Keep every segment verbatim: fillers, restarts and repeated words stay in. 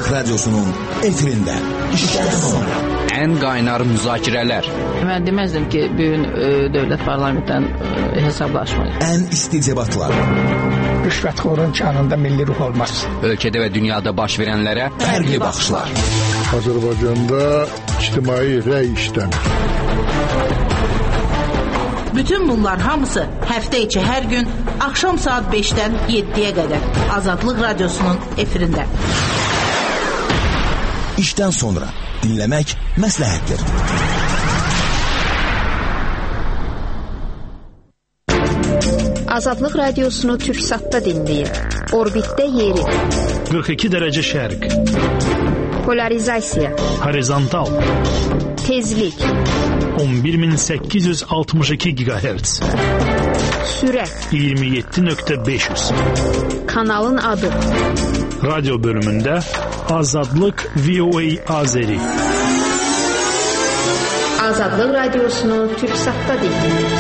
Radyosu'nun efirinde. İşten sonra. En qaynar müzakirələr. Mən deməzdim ki, bugün e, dövlət parlamentdən e, hesablaşmayır. En isti debatlar. Rüşvətxorun kanında milli ruh olmaz. Ölkədə və dünyada baş verənlərə fərqli baxışlar. Azərbaycanda ictimai rəy işləmir. Bütün bunlar hamısı həftə içi hər gün axşam saat beşdən yeddiyə qədər Azadlıq Radyosu'nun efirində. İşten sonra dinlemek məsləhətdir. Azadlıq Radiosunu Türksat'ta dinleyin. Orbitdə yeri. qırx iki dərəcə şərq. Polarizasiya. Horizontal. Tezlik. on bir min səkkiz yüz altmış iki gigahertz. Sürət. iyirmi yeddi nöqtə beş yüz. Kanalın adı. Radyo bölümündə Azadlıq V O A Azeri. Azadlıq Radiosunu Türksat'ta dinleyin.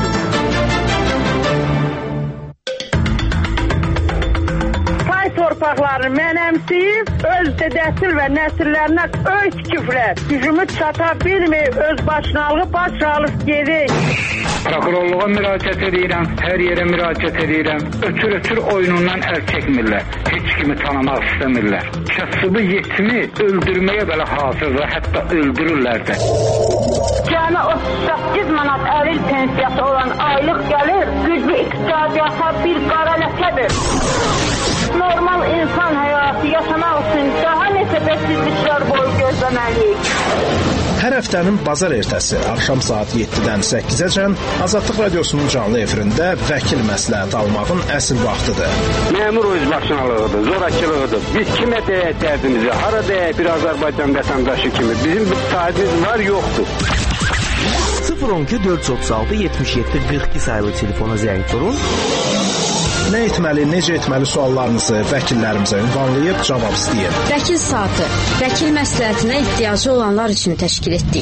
Torpaqlarını mənəmsiyib, öz dədəsil və nəsillərinə öy tikiflər. Gücümü çata bilməyib, öz başınalığı baş alıb gedik. Prokurorluğa müraciət edirəm, hər yerə müraciət edirəm. Ötür-ötür oyunundan əl çəkmirlər. Heç kimi tanımaq istəmirlər. Kasıbı yetimi öldürməyə belə hazırdır, hətta öldürürlər də. Cəmi otuz səkkiz manat əlil pensiyası olan aylıq gəlir, güclü iqtisadiyyata bir qara ləkədir. Normal insan həyatı yaşamaq üçün daha neçə bəsizliklər boyu gözləməliyik. Hər həftənin bazar ertəsi axşam saat yeddidən səkkizəcən Azadlıq Radiosunun canlı efirində vəkil məsləhət almağın əsl vaxtıdır. Məmur özbaşınalığıdır, zorakılığıdır. Biz kimə deyək dərdimizi, hara deyək bir Azərbaycan vətəndaşı kimi. Bizim bir sahibimiz var, yoxdur. sıfır on iki dörd yüz otuz altı yetmiş yeddi qırx iki sayılı telefona zəng vurun. Nə etməli, necə etməli suallarınızı vəkillərimizə ünvanlayıb cavab istəyin. Vəkil saatı, vəkil məsləhətinə ehtiyacı olanlar üçün təşkil etdik.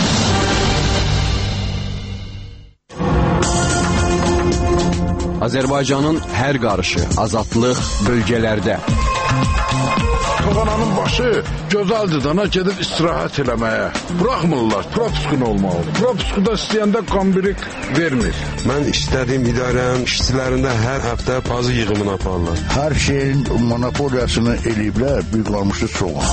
Azərbaycanın hər qarışı, azadlıq bölgələrdə. Toğananın başı gözəldir dana gedib istirahət eləməyə. Buraxmırlar, propiskun olmalı. Propiskuda istəyəndə qambirik vermir. Mən istədiyim idarənin işçilərində hər həftə bazı yığımını aparırlar. Hər şeyin monopoliyasını eləyiblər, bir qalmışı çox.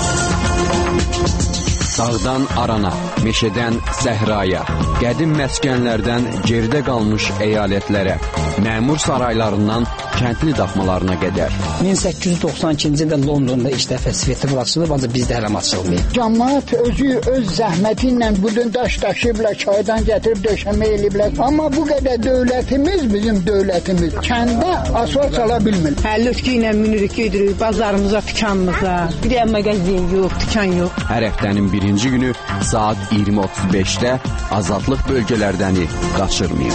Dağdan arana, meşədən səhraya, qədim məskənlərdən geridə qalmış əyalətlərə, məmur saraylarından kəndli daxmalarına qədər. min səkkiz yüz doxsan ikinci ildə Londonda iş dəfə festival açılıb, ancaq bizdə hələm açılmıyor. Cəmaət özü öz zəhməti ilə budun daş daşıyıblar, çaydan gətirib döşəmə eləyiblər. Amma bu qədər dövlətimiz, bizim dövlətimiz kəndə asfalt sala bilmir. Həllütkü ilə minirik, gedirik bazarımıza, dükanımıza. Bir də mağazin yox, dükan yox. Hər həftənin birinci günü saat iyirmi otuz beşdə Azadlıq bölgələrdəni qaçırmayın.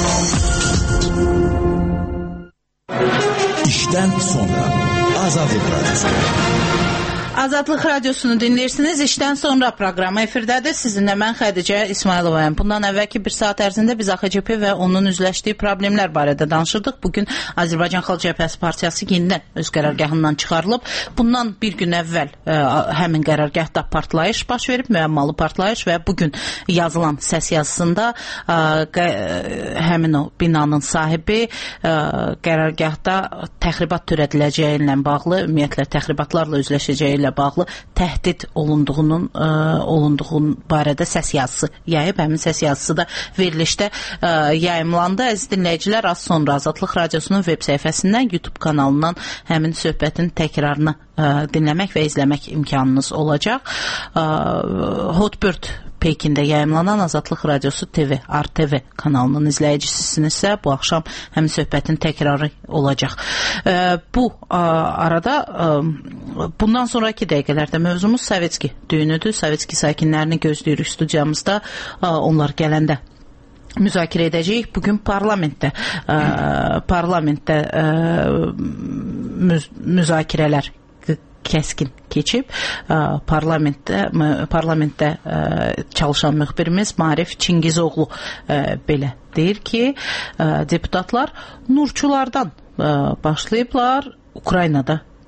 İşten sonra Azadlıq Radyosu. Azadlıq Radiosunu dinləyirsiniz. İşdən sonra proqramı efirdədir. Sizinlə mən Xədicə İsmayılovayam. Bundan əvvəlki bir saat ərzində biz A X C P və onun üzləşdiyi problemlər barədə danışırdıq. Bugün Azərbaycan Xalq Cəbhəsi Partiyası yenidən öz qərargahından çıxarılıb. Bundan bir gün əvvəl ə, həmin qərargahda partlayış baş verib, müəmmalı partlayış və bugün yazılan səs yazısında ə, qə, həmin o binanın sahibi ə, qərargahda təxribat törədiləcəyi ilə bağlı, ümumiyyətlə təxribatlarla üzləşəcəyi ilə bağlı təhdid olunduğunun ə, olunduğun barədə səs yazısı yayıb. Həmin səs yazısı da verilişdə ə, yayımlandı. Əziz dinləyicilər, az sonra Azadlıq Radiosunun web səhifəsindən, YouTube kanalından həmin söhbətin təkrarını ə, dinləmək və izləmək imkanınız olacaq. Ə, Hotbird Pekində yayımlanan Azadlıq Radiosu T V, R T V kanalının izləyicisinizsə bu axşam həmin söhbətin təkrarı olacaq. E, bu a, arada a, bundan sonraki dəqiqələrdə mövzumuz Sovetski düyünüdür. Sovetski sakinlərini gözləyirik studiyamızda. A, onlar gələndə müzakirə edəcəyik. Bugün parlamentdə ə, parlamentdə ə, müz müzakirələr kəskin keçib. Parlamentdə parlamentdə çalışan müxbirimiz Marif Çingizoğlu belə deyir ki, deputatlar nurçulardan başlayıblar, Ukraynada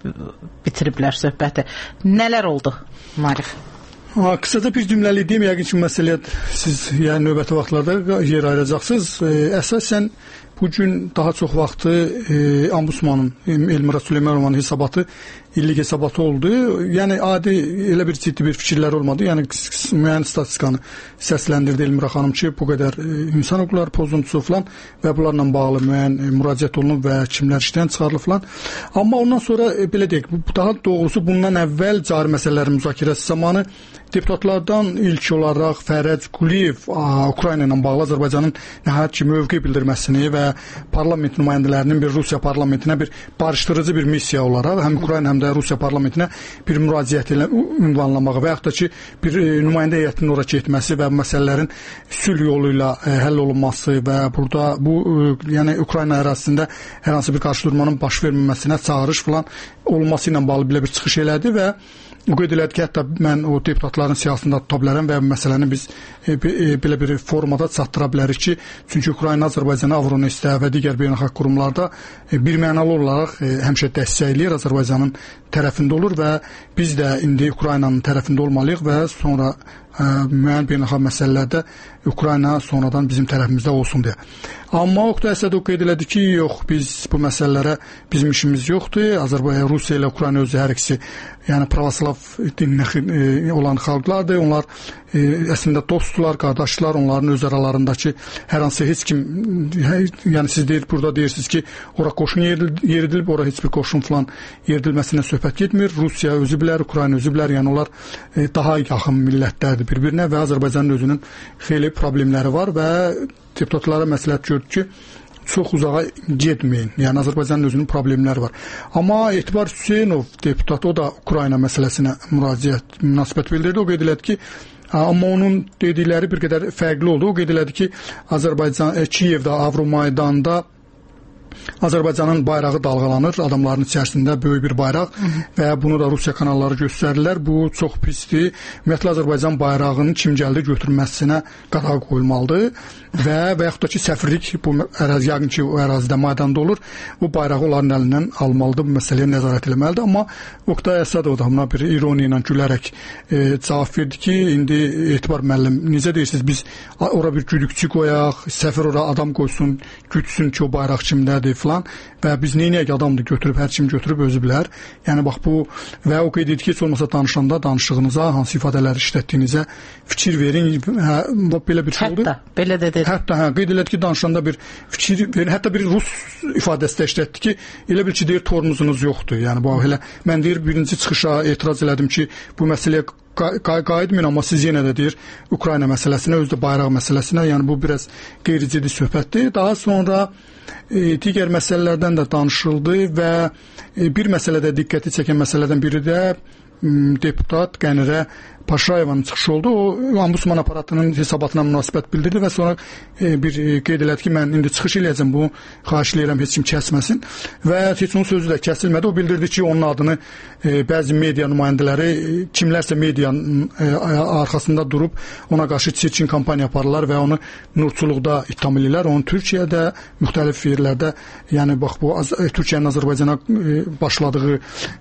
bitiriblər söhbəti. Nələr oldu, Marif? Ha, qısaca bir cümləli deyim, yəqin ki, məsələyə siz yəni növbəti vaxtlarda yer ayıracaqsınız. E, əsasən bu gün daha çox vaxtı e, Ombudsmanın Elmira Süleymanovanın hesabatı illik hesabatı oldu. Yəni adi elə bir ciddi bir fikirlər olmadı. Yəni müəyyən statistikanı səsləndirdi Elmira xanım ki, bu qədər e, insan hüquqları pozuntusu falan və bunlarla bağlı müəyyən e, müraciət olunub və kimlər işdən çıxarılıb falan. Amma ondan sonra e, belə deyək, daha doğrusu bundan əvvəl cari məsələlərin müzakirəsi zamanı deputatlardan ilk olaraq Fərəc Quliyev Ukrayna ilə bağlı Azərbaycanın nəhayət ki mövqe bildirməsini və parlament nümayəndələrinin bir Rusiya parlamentinə bir barışdırıcı bir missiya olaraq həm Ukrayna həm də Rusiya parlamentinə bir müraciət ilə ünvanlamağı və yaxud da ki bir e, nümayəndə heyətinin ora getməsi və məsələlərin sülh yolu ilə e, həll olunması və burada bu e, yəni Ukrayna ərazisində hər hansı bir qarşıdurmanın baş verməməsinə çağırış falan olması ilə bağlı belə bir çıxış elədi və o qeyd elədi ki, hətta mən o deputatların siyasətində tuta bilərəm və bu məsələni biz e, e, belə bir formada çatdıra bilərik ki, çünki Ukrayna Azərbaycana Avronestdə və digər beynəlxalq qurumlarda e, birmənalı olaraq e, həmişə dəstəkləyir, Azərbaycanın tərəfində olur və biz də indi Ukraynanın tərəfində olmalıyıq və sonra ə, müəyyən beynəlxalq məsələlərdə Ukrayna sonradan bizim tərəfimizdə olsun deyə. Amma Oqtay Əsədov qeyd elədi ki, yox, biz bu məsələlərə bizim işimiz yoxdur. Azərbaycan, Rusiya ilə Ukrayna özü hər ikisi yəni pravoslav dininə olan xalqlardır. Onlar e, əslində dostlar, qardaşlar, onların öz aralarındakı hər hansı heç kim hər, yəni siz deyir burada deyirsiniz ki, ora qoşun yeridilib, ora heç bir qoşun falan yeridilməsinə söhbət getmir. Rusiya özü bilər, Ukrayna özü bilər. Yəni onlar e, daha yaxın millətlərdir bir-birinə və Azərbaycanın özünün xeyli problemləri var və deputatlara məsləhət gördü ki, çox uzağa getməyin. Yəni Azərbaycanın özünün problemləri var. Amma Etibar Hüseynov deputat, o da Ukrayna məsələsinə müraciət, münasibət bildirdi. O qeyd elədi ki, amma onun dedikləri bir qədər fərqli oldu. O qeyd elədi ki, Azərbaycan e, Kiyevdə, Avromaydanda Azərbaycanın bayrağı dalğalanır, adamların içərisində böyük bir bayraq Hı -hı. və bunu da Rusiya kanalları göstərirlər. Bu çox pisdir. Ümumiyyətlə Azərbaycan bayrağının kim gəldi götürməsinə qadağa qoyulmalıdır və və yaxud da ki səfirlik bu ərazi yəqin ki o ərazidə maydanda olur. Bu bayrağı onların əlindən almalıdır, bu məsələyə nəzarət etməlidir. Amma Oqtay Əsədov da buna bir ironiya ilə gülərək e, cavab verdi ki, indi Etibar müəllim, necə deyirsiniz, biz ora bir güdükçü qoyaq, səfir ora adam qoysun, gütsün ki o bayraq kimdədir falan və biz neynəyək, adamdır götürüb, hər kim götürüb özü bilər. Yəni bax bu və o qeyd etdi ki, heç olmasa danışanda danışığınıza, hansı ifadələri işlətdiyinizə fikir verin. Hə, belə bir şey oldu. Hətta belə də dedi. Hətta hə, qeyd elədi ki, danışanda bir fikir verin. Hətta bir rus ifadəsi də işlətdi ki, elə bil ki, deyir, tormuzunuz yoxdur. Yəni bu elə mən deyir, birinci çıxışa etiraz elədim ki, bu məsələyə qayıtmayın, amma siz yenə də deyir, Ukrayna məsələsinə, özü də bayraq məsələsinə, yəni bu biraz qeyri-ciddi söhbətdir. Daha sonra e, digər məsələlərdən də danışıldı və e, bir məsələdə diqqəti çəkən məsələdən biri də m, deputat Qənirə Paşayevanın çıxışı oldu. O Ombudsman aparatının hesabatına münasibət bildirdi və sonra e, bir e, qeyd elədi ki, mən indi çıxış eləyəcəm, bunu xahiş eləyirəm, heç kim kəsməsin və heç onun sözü də kəsilmədi. O bildirdi ki, onun adını e, bəzi media nümayəndələri, e, kimlərsə medianın e, arxasında durub ona qarşı çirkin kampaniya aparırlar və onu nurçuluqda ittiham edirlər. Onu Türkiyədə, müxtəlif yerlərdə, yəni bax bu Türkiyənin Azərbaycana e, başladığı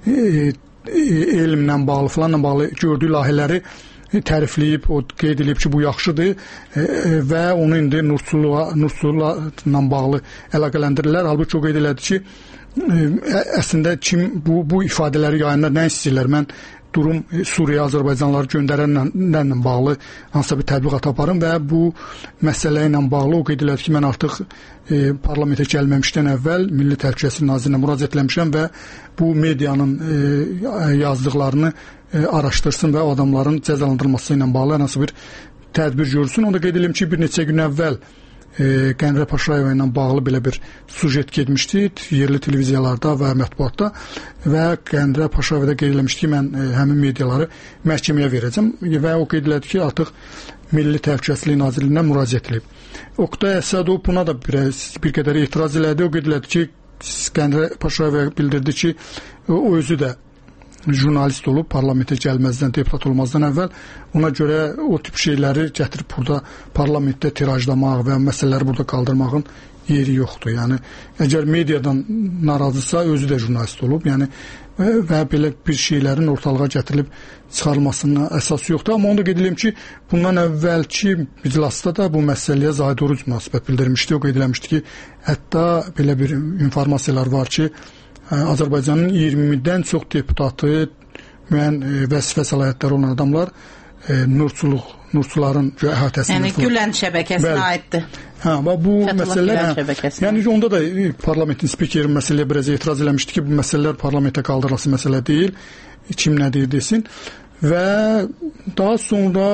e, elmlə bağlı falanla bağlı gördüyü layihələri tərifləyib, o qeyd edib ki, bu yaxşıdır e, və onu indi nurçuluğa, nurçuluqla bağlı əlaqələndirirlər. Halbuki o qeyd elədi ki, e, əslində kim bu, bu ifadələri yayınlar nə istəyirlər? Mən durum Suriya, Azərbaycanlıları göndərənlərlə bağlı hansısa bir tədbiqat aparım və bu məsələ ilə bağlı o qeyd elədi ki, mən artıq e, parlamentə gəlməmişdən əvvəl Milli Təhlükəsizlik Nazirinə müraciət etmişəm və bu medianın e, yazdıqlarını e, araşdırsın və o adamların cəzalandırılması ilə bağlı hansı bir tədbir görsün. Onu da qeyd edim ki, bir neçə gün əvvəl e, Qənirə Paşayeva ilə bağlı belə bir sujet getmişdi yerli televiziyalarda və mətbuatda və Qənirə Paşayeva da qeyd eləmişdi ki, mən e, həmin mediaları məhkəməyə verəcəm və o qeyd elədi ki, artıq Milli Təhlükəsizlik Nazirliyinə müraciət edib. Oqtay Əsədov buna da bir, bir qədər etiraz elədi. O qeyd elədi ki, Qənirə Paşayeva bildirdi ki, o özü də jurnalist olub, parlamentə gəlməzdən, deputat olmazdan əvvəl ona görə o tip şeyləri gətirib burada parlamentdə tirajlamaq və məsələləri burada qaldırmağın yeri yoxdur. Yəni əgər mediadan narazısa özü də jurnalist olub. Yəni və belə bir şeylərin ortalığa gətirilib çıxarılmasına əsas yoxdur. Amma onu da qeyd edirəm ki, bundan əvvəlki iclasda da bu məsələyə Zahid Oruc münasibət bildirmişdi. O qeyd eləmişdi ki, hətta belə bir informasiyalar var ki, Azərbaycanın iyirmidən çox deputatı, müəyyən vəzifə səlahiyyətləri olan adamlar nurçuluq, nurçuların əhatəsində. Yəni Gülən şəbəkəsinə aiddir. Hə, və bu məsələlər, hə, yəni onda da parlamentin spikeri məsələyə biraz etiraz eləmişdi ki, bu məsələlər parlamentə qaldırılası məsələ deyil, kim nə deyir desin. Və daha sonra,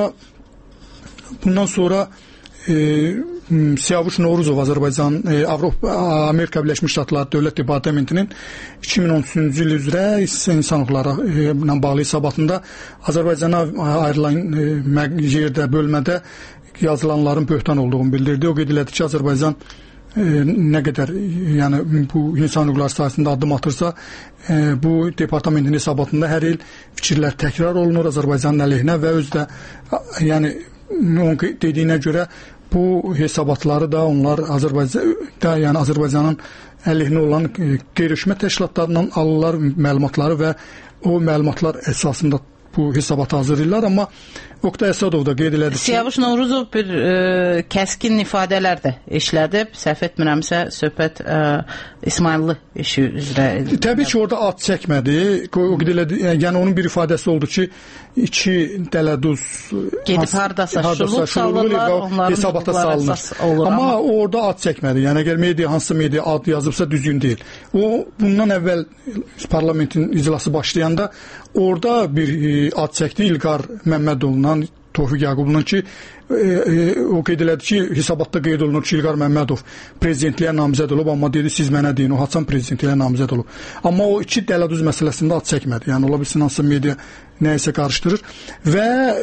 bundan sonra e, Siyavuş Novruzov Azərbaycan, e, Avropa, Amerika Birləşmiş Ştatları Dövlət Departamentinin iki min on üçüncü il üzrə insan hüquqları ilə bağlı hesabatında Azərbaycana ayrılan e, yerdə, bölmədə yazılanların böhtan olduğunu bildirdi. O qeyd elədi ki, Azərbaycan e, nə qədər yəni bu insan hüquqları sahəsində addım atırsa, e, bu departamentin hesabatında hər il fikirlər təkrar olunur Azərbaycanın əleyhinə və özü də yəni onun dediyinə görə bu hesabatları da onlar Azərbaycan yəni Azərbaycanın əleyhinə olan e, qeyri-hökumət təşkilatlarından alırlar məlumatları və o məlumatlar əsasında bu hesabatı hazırlayırlar, amma Oqtay Əsədov da qeyd elədi ki, Siyavuş Novruzov bir e, kəskin ifadələr də işlədib. Səhv etmirəmsə, söhbət e, İsmayıllı işi üzrə. Təbii ki, orada ad çəkmədi. O qeyd elədi, yəni onun bir ifadəsi oldu ki, iki dələduz gedib hardasa şuluq salırlar, onların hesabata salınır. Olur, amma, amma orada ad çəkmədi. Yəni əgər media, hansısa media ad yazıbsa düzgün deyil. O bundan əvvəl parlamentin iclası başlayanda orada bir e, ad çəkdi İlqar Məmmədovla Tofiq Yaqubunun ki, e, e, o qeyd elədi ki, hesabatda qeyd olunur ki, İlqar Məmmədov prezidentliyə namizəd olub, amma dedi, siz mənə deyin, o Haçan prezidentliyə namizəd olub. Amma o iki dələduz məsələsində ad çəkmədi. Yəni, ola bilsin, hansısa media nəyəsə qarışdırır. Və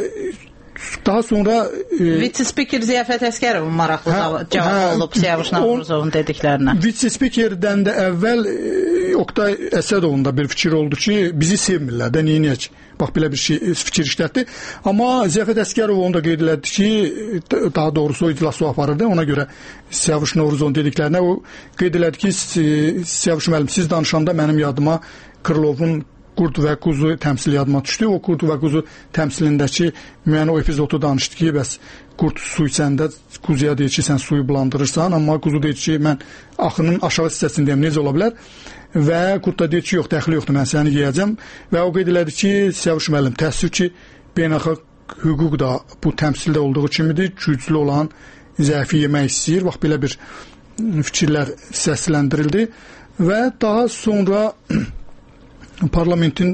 daha sonra... E, Vitse-spiker Ziyafət Əskərov maraqlı hə, cavab hə, olub Siyavuş Novruzovun dediklərinə. Vitse-spikerdən də əvvəl e, Oqtay Əsədovun da bir fikir oldu ki, bizi sevmirlər də, neyniyək? Bax, belə bir şey, fikir işlətdi. Amma Ziyafət Əskərov onu da qeyd elədi ki, daha doğrusu o iclası o aparırdı. Ona görə Siyavuş Novruzovun dediklərinə o qeyd elədi ki, Siyavuş müəllim, siz danışanda mənim yadıma Krılovun Qurd və Quzu təmsili yadıma düşdü. O Qurd və Quzu təmsilindəki müəyyən o epizodu danışdı ki, bəs Qurd su içəndə Quzuya deyir ki, sən suyu bulandırırsan, amma Quzu deyir ki, mən axının aşağı hissəsindəyəm, necə ola bilər? Və Qurd da deyir ki, yox, dəxli yoxdur, mən səni yeyəcəm. Və o qeyd elədi ki, Siyavuş müəllim, təəssüf ki, beynəlxalq hüquq da bu təmsildə olduğu kimidir, güclü olan zəifi yemək istəyir. Bax, belə bir fikirlər səsləndirildi. Və daha sonra parlamentin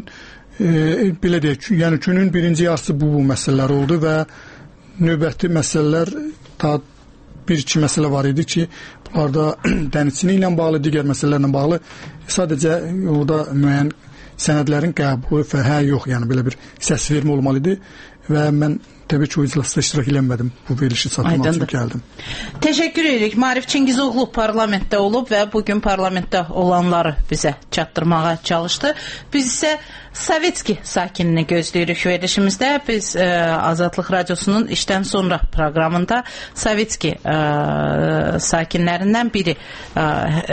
e, belə deyək, yəni günün birinci yarısı bu, bu məsələlər oldu və növbəti məsələlər daha bir-iki məsələ var idi ki, bunlarda dənizçilik ilə bağlı, digər məsələlərlə bağlı sadəcə orada müəyyən sənədlərin qəbulu və hə, yox, yəni belə bir səs vermə olmalı idi və mən təbii ki, o iclasda iştirak eləmədim. Bu verilişi çatdırmaq üçün gəldim. Təşəkkür edirik. Marif Çingizoğlu parlamentdə olub və bugün parlamentdə olanları bizə çatdırmağa çalışdı. Biz isə Sovetski sakinini gözləyirik verilişimizdə. Biz e, Azadlıq Radiosunun işdən sonra proqramında Sovetski e, sakinlərindən biri e,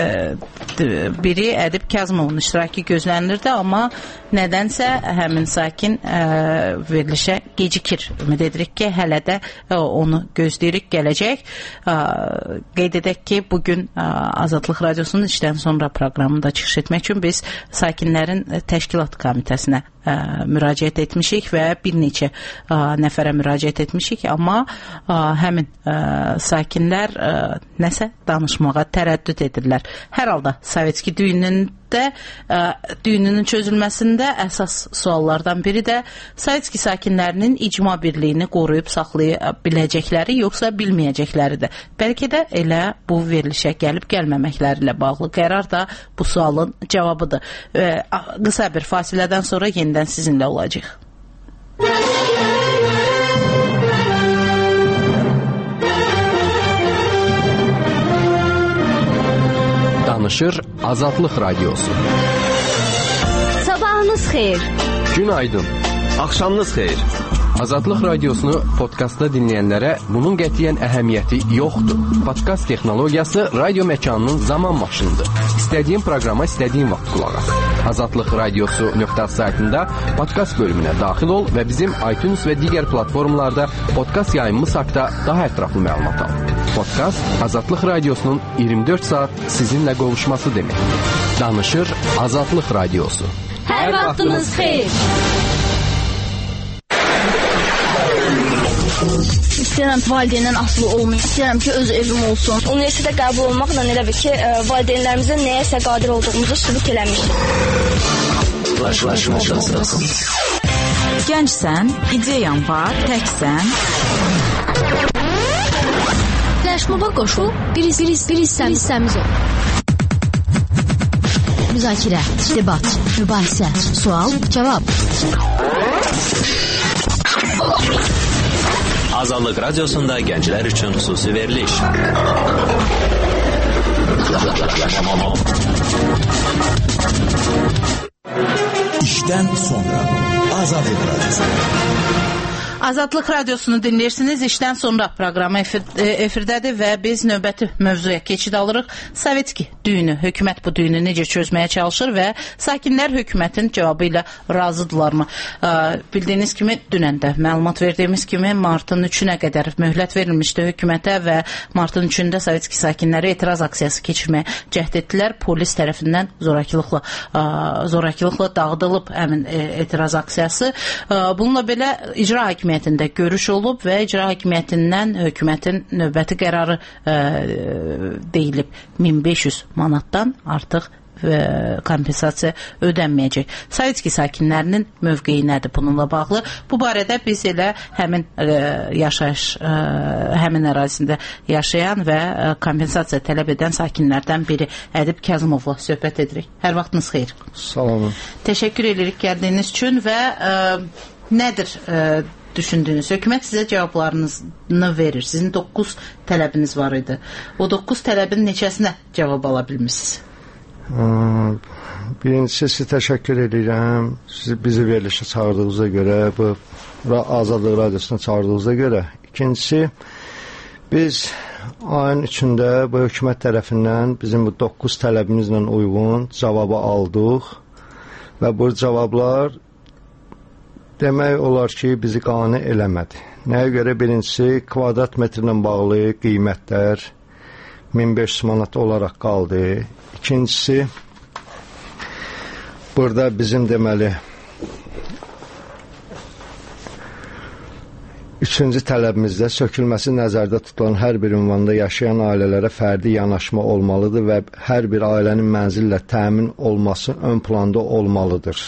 e, biri Ədib Kazımovun iştirakı gözlənilirdi, amma nədənsə həmin sakin e, verilişə gecikir. Ümid edirik ki, hələ də e, onu gözləyirik, gələcək. E, qeyd edək ki, bugün e, Azadlıq Radiosunun işdən sonra proqramında çıxış etmək üçün biz sakinlərin təşkilat komitəsinə ə, müraciət etmişik və bir neçə ə, nəfərə müraciət etmişik, amma ə, həmin ə, sakinlər ə, nəsə danışmağa tərəddüd edirlər. Hər halda Sovetski düyünündə ə, düyününün çözülməsində əsas suallardan biri də Sovetski sakinlərinin icma birliyini qoruyub saxlaya biləcəkləri yoxsa bilməyəcəkləridir. Bəlkə də elə bu verilişə gəlib gəlməməkləri ilə bağlı qərar da bu sualın cavabıdır. Ə, qısa bir fasilədən sonra yenidən sizinlə olacaq. Danışır Azadlıq Radiosu. Sabahınız xeyir. Günaydın. Axşamınız xeyir. Azadlıq radiosunu podkastda dinləyənlərə bunun qətiyyən əhəmiyyəti yoxdur. Podkast texnologiyası radio məkanının zaman maşınıdır. İstədiyin proqrama istədiyin vaxt qulaq as. Azadlıq radiosu nöqtə saytında podkast bölümünə daxil ol və bizim iTunes və digər platformalarda podkast yayımımız haqqında daha ətraflı məlumat al. Podkast Azadlıq radiosunun iyirmi dörd saat sizinlə qovuşması deməkdir. Danışır Azadlıq radiosu. Hər vaxtınız xeyir. İstəyirəm valideyndən asılı olmayım. İstəyirəm ki, öz evim olsun. Universitetə qəbul olmaqla elə bir ki, valideynlərimizə nəyəsə qadir olduğumuzu sübut eləmişik. Gəncsən, ideyan var, təksən. Fləşmoba qoşul, bir, bir, bir hissəmiz ol. Müzakirə, debat, mübahisə, sual, cavab. Azadlıq radiosunda gənclər üçün xüsusi veriliş. İşdən sonra Azadlıq radiosu. Azadlıq radiosunu dinləyirsiniz. İşdən sonra proqramı efir, efirdədir və biz növbəti mövzuya keçid alırıq. Sovetski düyünü, hökumət bu düyünü necə çözməyə çalışır və sakinlər hökumətin cavabı ilə razıdırlarmı? Bildiyiniz kimi, dünən də məlumat verdiyimiz kimi martın üçünə qədər möhlət verilmişdi hökumətə və martın üçündə Sovetski sakinləri etiraz aksiyası keçirməyə cəhd etdilər. Polis tərəfindən zorakılıqla, zorakılıqla dağıdılıb həmin etiraz aksiyası. Bununla belə icra hakimiyyəti görüş olub və icra hakimiyyətindən hökumətin növbəti qərarı e, deyilib. min beş yüz manatdan artıq e, kompensasiya ödənməyəcək. Sovetski sakinlərinin mövqeyi nədir bununla bağlı? Bu barədə biz elə həmin e, yaşayış, e, həmin ərazisində yaşayan və e, kompensasiya tələb edən sakinlərdən biri Ədib Kazımovla söhbət edirik. Hər vaxtınız xeyir. Salam. Təşəkkür edirik gəldiyiniz üçün və e, nədir e, düşündüyünüz? Hökumət sizə cavablarınızı verir. Sizin doqquz tələbiniz var idi. O doqquz tələbin neçəsinə cavab ala bilmişsiniz? Birincisi, siz təşəkkür edirəm. Siz bizi verilişə çağırdığınıza görə, bu Azadlıq radiosuna çağırdığınıza görə. İkincisi, biz ayın üçündə bu hökumət tərəfindən bizim bu doqquz tələbimizlə uyğun cavabı aldıq və bu cavablar demək olar ki, bizi qane eləmədi. Nəyə görə? Birincisi, kvadrat metrlə bağlı qiymətlər min beş yüz manat olaraq qaldı. İkincisi, burada bizim deməli üçüncü tələbimizdə sökülməsi nəzərdə tutulan hər bir ünvanda yaşayan ailələrə fərdi yanaşma olmalıdır və hər bir ailənin mənzillə təmin olması ön planda olmalıdır.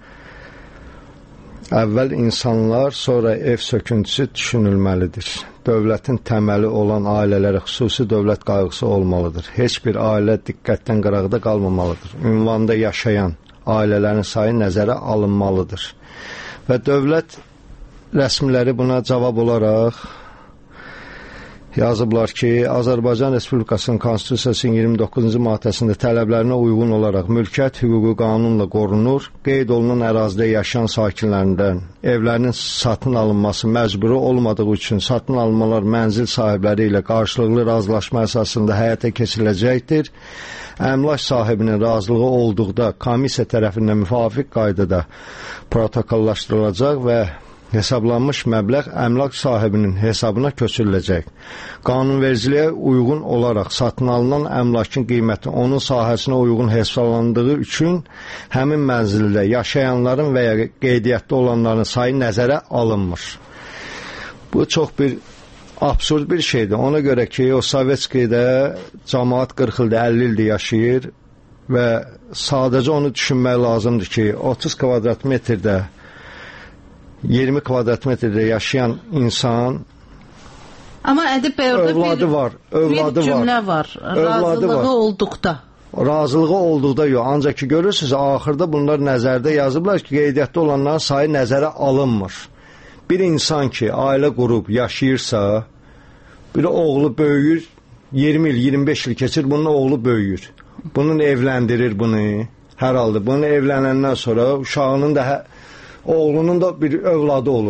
Əvvəl insanlar, sonra ev söküntüsü düşünülməlidir. Dövlətin təməli olan ailələrə xüsusi dövlət qayğısı olmalıdır. Heç bir ailə diqqətdən qıraqda qalmamalıdır. Ünvanda yaşayan ailələrin sayı nəzərə alınmalıdır. Və dövlət rəsmiləri buna cavab olaraq yazıblar ki, Azərbaycan Respublikasının Konstitusiyasının iyirmi doqquzuncu maddəsində tələblərinə uyğun olaraq mülkiyyət hüququ qanunla qorunur. Qeyd olunan ərazidə yaşayan sakinlərindən evlərinin satın alınması məcburi olmadığı üçün satın alınmalar mənzil sahibləri ilə qarşılıqlı razılaşma əsasında həyata keçiriləcəkdir. Əmlak sahibinin razılığı olduqda komissiya tərəfindən müvafiq qaydada protokollaşdırılacaq və hesablanmış məbləğ əmlak sahibinin hesabına köçürüləcək. Qanunvericiliyə uyğun olaraq satın alınan əmlakın qiyməti onun sahəsinə uyğun hesablandığı üçün həmin mənzildə yaşayanların və ya qeydiyyatda olanların sayı nəzərə alınmır. Bu çox bir absurd bir şeydir. Ona görə ki, o Sovetskidə cəmaət qırx ildir, əlli ildir yaşayır və sadəcə onu düşünmək lazımdır ki, otuz kvadrat metrdə iyirmi kvadrat metrdə yaşayan insan Amma Ədib bəy orada övladı bir, var, övladı bir cümlə var. Razılığı var. olduqda. Razılığı olduqda yox. Ancaq ki, görürsünüz, axırda bunlar nəzərdə yazıblar ki, qeydiyyatda olanların sayı nəzərə alınmır. Bir insan ki, ailə qurub yaşayırsa, bir oğlu böyüyür, iyirmi il, iyirmi beş il keçir, bunun oğlu böyüyür. Bunun evləndirir bunu, hər halda. Bunun evlənəndən sonra uşağının da, oğlunun da bir övladı olur.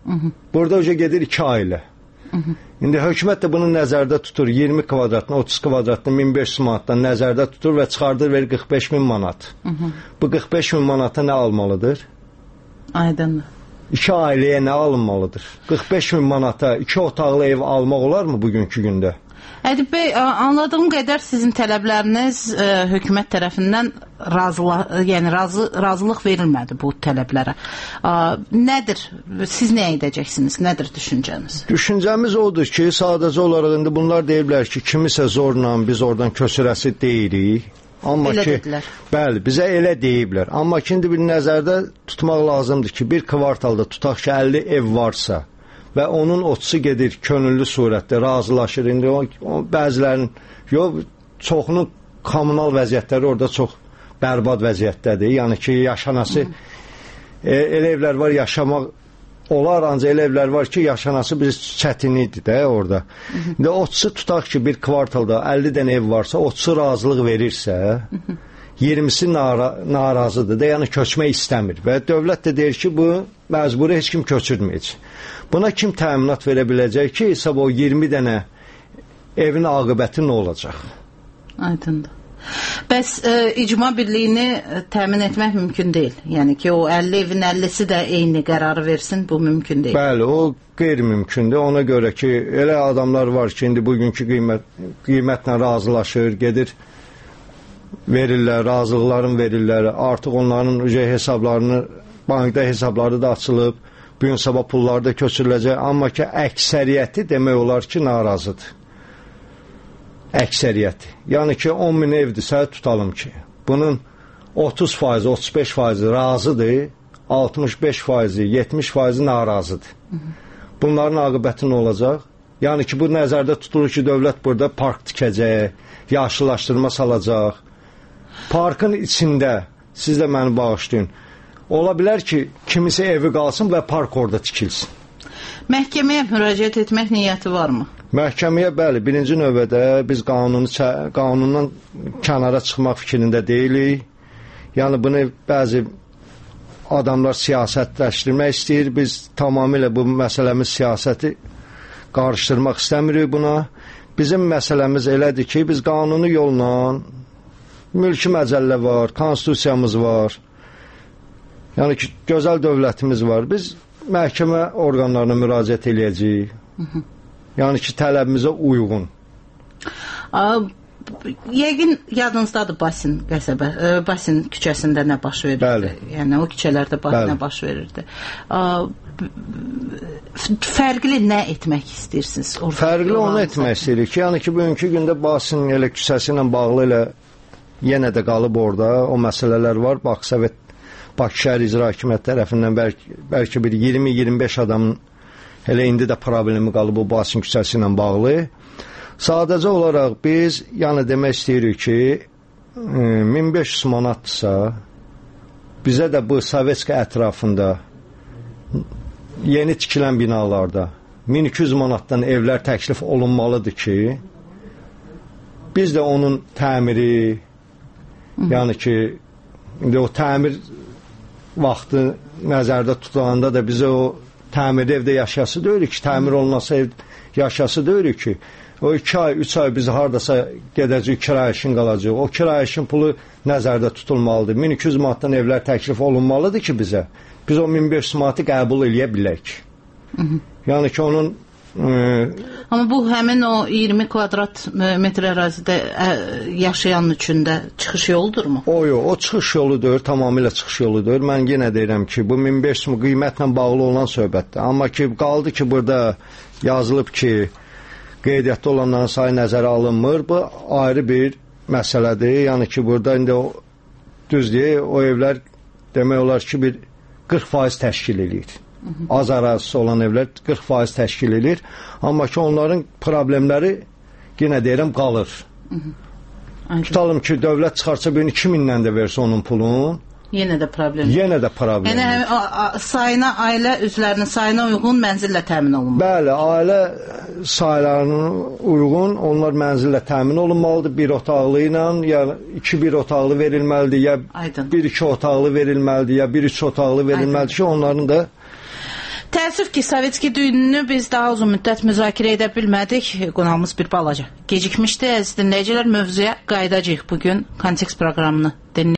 Burada öcə gedir iki ailə. Hı -hı. İndi hökumət də bunu nəzərdə tutur. iyirmi kvadratdan, otuz kvadratdan, min beş yüz manatdan nəzərdə tutur və çıxardır verir qırx beş min manat. Hı -hı. Bu qırx beş min manata nə almalıdır? Aydındır. İki ailəyə nə alınmalıdır? qırx beş min manata iki otaqlı ev almaq olarmı bugünkü gündə? Ədib bəy, anladığım qədər sizin tələbləriniz ə, hökumət tərəfindən razıla, yəni razı, razılıq verilmədi bu tələblərə. Ə, nədir? Siz nə edəcəksiniz? Nədir düşüncəniz? Düşüncəmiz odur ki, sadəcə olaraq indi bunlar deyiblər ki, kimisə zorla biz oradan köçürəsi deyirik. Amma elə ki, dedilər. Bəli, bizə elə deyiblər. Amma ki, indi bir nəzərdə tutmaq lazımdır ki, bir kvartalda tutaq ki, əlli ev varsa və onun otuzu gedir könüllü surətdə, razılaşır. İndi o, o bəzilərinin, yox, çoxunun kommunal vəziyyətləri orada çox bərbad vəziyyətdədir. Yəni ki, yaşanası, e, elə evlər var, yaşamaq olar, ancaq elə evlər var ki, yaşanası bir çətinlikdir də orada. Hı -hı. İndi otuzu tutaq ki, bir kvartalda əlli dənə ev varsa, otuzu razılıq verirsə, hı -hı. iyirmisi nara narazıdır da, yəni köçmək istəmir. Və dövlət də deyir ki, bu məcburi heç kim köçürməyəcək. Buna kim təminat verə biləcək ki, hesab o iyirmi dənə evin aqibəti nə olacaq? Aydındır. Bəs e, icma birliyini təmin etmək mümkün deyil. Yəni ki, o əlli evin əllisi də eyni qərarı versin, bu mümkün deyil. Bəli, o qeyri-mümkündür. Ona görə ki, elə adamlar var ki, indi bugünkü qiymət, qiymətlə razılaşır, gedir, verirlər, razılıqların verirlər. Artıq onların hesablarını, bankda hesabları da açılıb, bu gün sabah pulları da köçürüləcək. Amma ki, əksəriyyəti demək olar ki, narazıdır. Əksəriyyəti. Yəni ki, on min evdirsə tutalım ki, bunun otuz faizi, otuz beş faizi razıdır, altmış beş faizi, yetmiş faizi narazıdır. Hı -hı. Bunların aqibəti nə olacaq? Yəni ki, bu nəzərdə tutulur ki, dövlət burada park tikəcək, yaşlılaşdırma salacaq. Parkın içində, siz də məni bağışlayın, ola bilər ki, kimisi evi qalsın və park orada tikilsin. Məhkəməyə müraciət etmək niyyəti varmı? Məhkəməyə bəli, birinci növbədə biz qanunu, qanundan kənara çıxmaq fikrində deyilik. Yəni bunu bəzi adamlar siyasətləşdirmək istəyir. Biz tamamilə bu məsələmiz siyasəti qarışdırmaq istəmirik buna. Bizim məsələmiz elədir ki, biz qanuni yolla, mülki məcəllə var, konstitusiyamız var. Yəni ki, gözəl dövlətimiz var. Biz məhkəmə orqanlarına müraciət eləyəcəyik. Hı -hı. Yəni ki, tələbimizə uyğun. Yəqin yadınızdadır Basin qəsəbə, Basin küçəsində nə baş verirdi? Bəli. Yəni o küçələrdə nə baş verirdi? A, fərqli nə etmək istəyirsiniz? Fərqli onu etmək istəyirik ki, yəni ki, bugünkü gündə Basin elə küçəsi ilə bağlı elə yenə də qalıb orada, o məsələlər var. Bax, Sovet Bakı şəhər icra hakimiyyəti tərəfindən bəlkə, bəlkə bir iyirmi iyirmi beş adamın elə indi də problemi qalıb o Basin küçəsi ilə bağlı. Sadəcə olaraq biz yəni demək istəyirik ki, min beş yüz manatdırsa, bizə də bu Sovetska ətrafında yeni tikilən binalarda min iki yüz manatdan evlər təklif olunmalıdır ki, biz də onun təmiri, Hı. yəni ki, indi o təmir vaxtı nəzərdə tutulanda da bizə o təmir evdə yaşası deyirik ki, təmir olunası ev yaşası deyirik ki, o iki ay, üç ay biz haradasa gedəcək, kirayəşin qalacaq. O kirayəşin pulu nəzərdə tutulmalıdır. min iki yüz manatdan evlər təklif olunmalıdır ki bizə. Biz o min beş yüz manatı qəbul eləyə bilək. Hı -hı. Yəni ki, onun E, Amma bu həmin o iyirmi kvadrat metr ərazidə ə, yaşayan üçün də çıxış yoludurmu? O yox, o çıxış yoludur, tamamilə çıxış yoludur. Mən yenə deyirəm ki, bu min beş yüz qiymətlə bağlı olan söhbətdir. Amma ki, qaldı ki, burada yazılıb ki, qeydiyyatda olanların sayı nəzərə alınmır. Bu ayrı bir məsələdir. Yəni ki, burada indi o düz deyək, o evlər demək olar ki, bir qırx faiz təşkil edir. Az ərazisi olan evlər qırx faiz təşkil edir. Amma ki, onların problemləri yenə deyirəm qalır. Hı -hı. Tutalım ki, dövlət çıxarsa bir iki mindən də versə onun pulun, yenə də problem. Yenə də problem. Yəni həm sayına, ailə üzvlərinin sayına uyğun mənzillə təmin olunmalı. Bəli, ailə saylarına uyğun onlar mənzillə təmin olunmalıdır. Bir otaqlı ilə ya iki bir otaqlı verilməlidir, ya Aydın. bir iki otaqlı verilməlidir, ya bir üç otaqlı verilməlidir Aydın. Ki, onların da Təəssüf Təəssüf ki, Sovetski düyününü biz daha uzun müddət müzakirə edə bilmədik. Qonağımız bir balaca gecikmişdi. Əziz dinləyicilər, mövzuya qayıdacağıq bugün. Kontekst proqramını dinləyəcəyik.